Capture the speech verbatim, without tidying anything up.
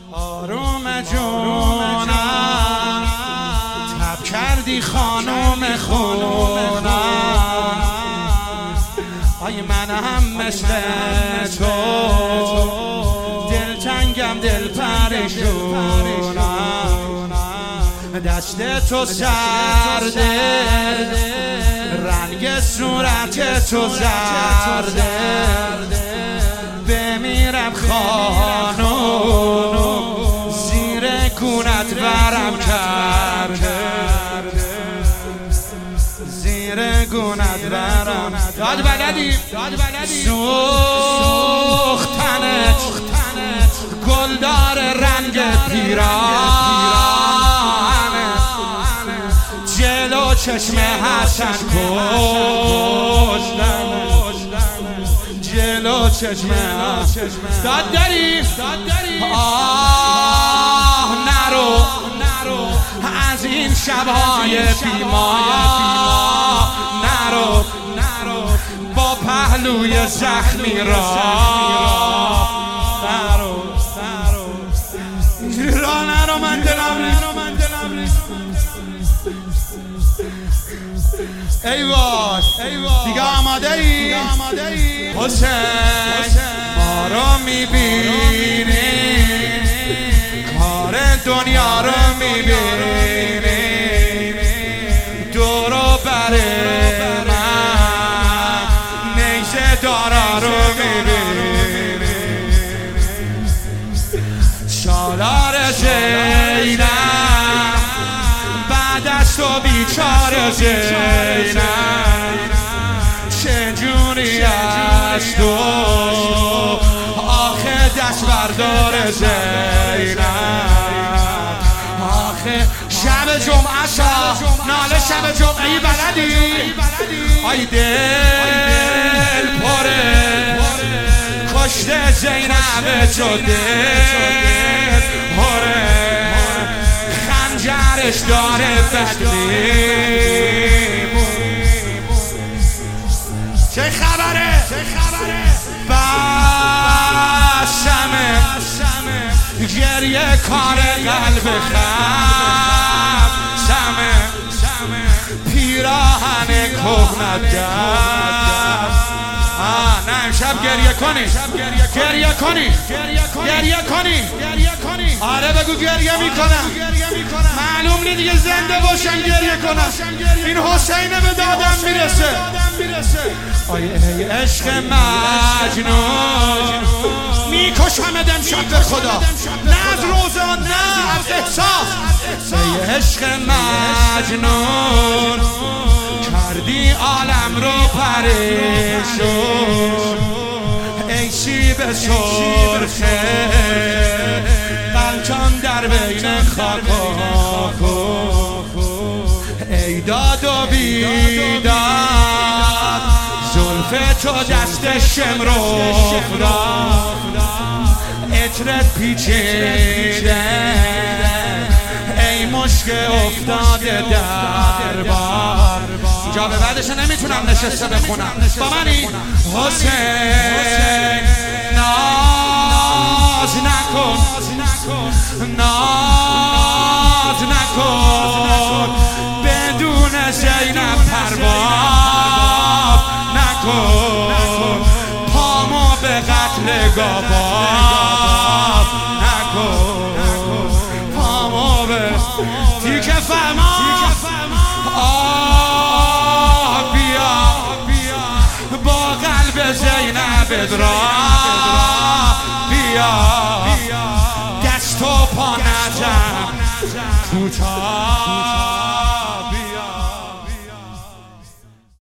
آروم جونم تب کردی خانوم خونم، آی من هم مثل تو دلتنگم دل پریشونم، دست تو سرده رنگ صورت تو زرده، بمیرم خانوم زیر گونت برم کرده، زیر گونت برم داد بلدی سوختنت گلدار رنگ پیرانت، جلو چشم حسن کشتن، جلو چشم داد داری آه نرو از این شبهای بیمار، نرو با پهلوی زخمی را، نرو را نرو من دلم ریخت، ای وای دیگه آماده ای حسین ما رو میبینی، کار دنیا رو میبینی، دور و بر من نیزه دارا رو میبینی، سالار زینب بعد از تو بیچاره زینب، چجوری از تو آخه دست بردار زینب، آخه شب جمعه شا ناله شب جمعه بلدی، آی دل پره کشته زینب تو دل پره، خنجرش داره بدلیمون، چه خبره بسمه گریه کار قلب خم سمه، پیراهن کهنه دست، نه امشب گریه کنی گریه کنی گریه کنی آره بگو گریه میکنم، معلوم نی دیگه زنده باشم گریه کنم، این حسینه به دادم میرسه، آی ای عشق مجنون میکشمت امشب به خدا، نه از روزان نه از احساس، ای عشق مجنون کردی عالم رو پریشون، ای شیب سرخه قلچان در بین خاک و ای داد و بیداد زلف تو دست شمرخ داد، عطرت پیچیده ای مشک افتاده در بار، اینجا به بعدش نمیتونم نشسته بخونم با منی حسین ناز نکن ناز نکن بدون زینب پرواز نکن، پامو به قتل گاوا نکن، پامو به تیکه فرما آه بیا با قلب زینب را بیا، دست و پا نزن کوتاه